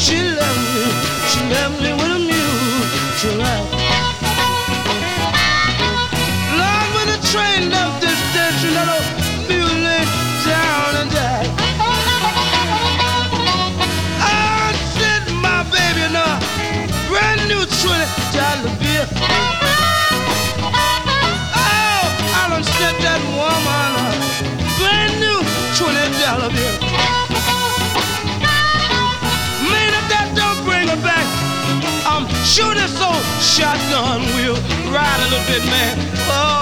She left me with a mutual life. Lord, when the train left this station, that old mule laid down and died. I sent my baby in a brand new $20 bill. Oh, I done sent that woman a brand new $20 bill. Man, if that don't bring her back, I'm sure this old shotgun will ride a little bit, man. Oh.